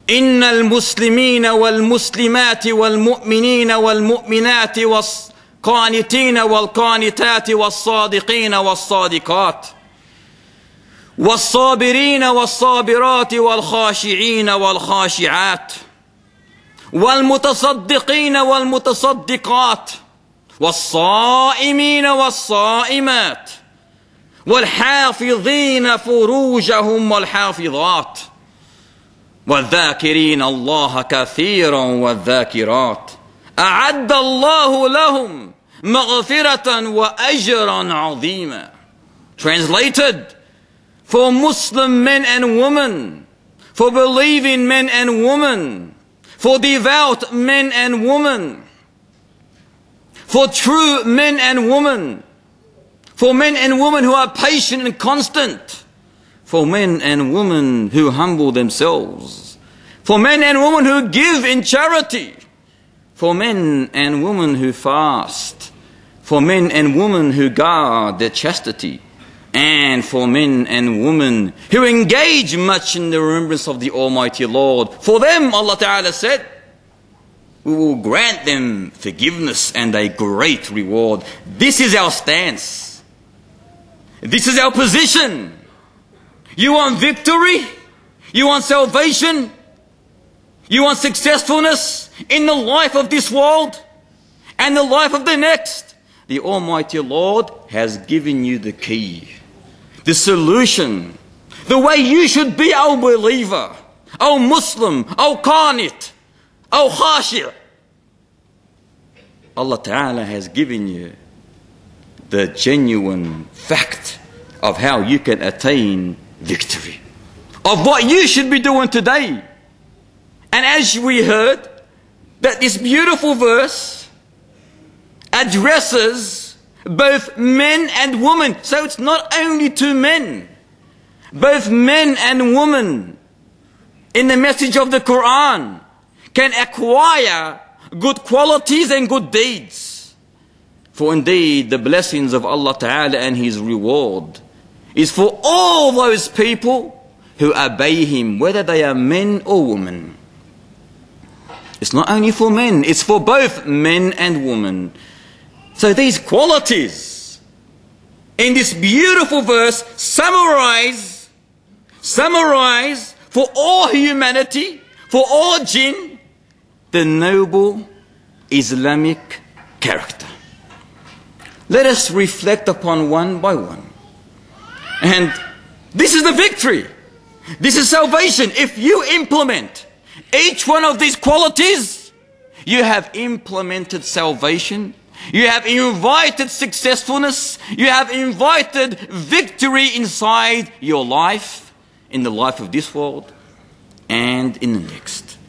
إن المسلمين والمسلمات والمؤمنين والمؤمنات والقانتين والقانتات والصادقين والصادقات والصابرين والصابرات والخاشعين والخاشعات والمتصدقين والمتصدقات والصائمين والصائمات والحافظين فروجهم والحافظات والذاكرين الله كثيرا والذاكرات أعد الله لهم مغفرة وأجرا عظيما. Translated, for Muslim men and women, for believing men and women, for devout men and women, for true men and women, for men and women who are patient and constant, for men and women who humble themselves, for men and women who give in charity, for men and women who fast, for men and women who guard their chastity, and for men and women who engage much in the remembrance of the Almighty Lord. For them, Allah Ta'ala said, we will grant them forgiveness and a great reward. This is our stance. This is our position. You want victory? You want salvation? You want successfulness in the life of this world and the life of the next? The Almighty Lord has given you the key, the solution, the way you should be, O believer, O Muslim, O Qanit, O Khashi'. Allah Ta'ala has given you the genuine fact of how you can attain victory, of what you should be doing today. And as we heard, that this beautiful verse addresses both men and women. So it's not only to men, both men and women in the message of the Quran can acquire good qualities and good deeds. For indeed the blessings of Allah Ta'ala and His reward is for all those people who obey Him, whether they are men or women. It's not only for men, it's for both men and women. So these qualities in this beautiful verse summarize for all humanity, for all jinn, the noble Islamic character. Let us reflect upon one by one. And this is the victory. This is salvation. If you implement each one of these qualities, you have implemented salvation. You have invited successfulness. You have invited victory inside your life, in the life of this world and in the next.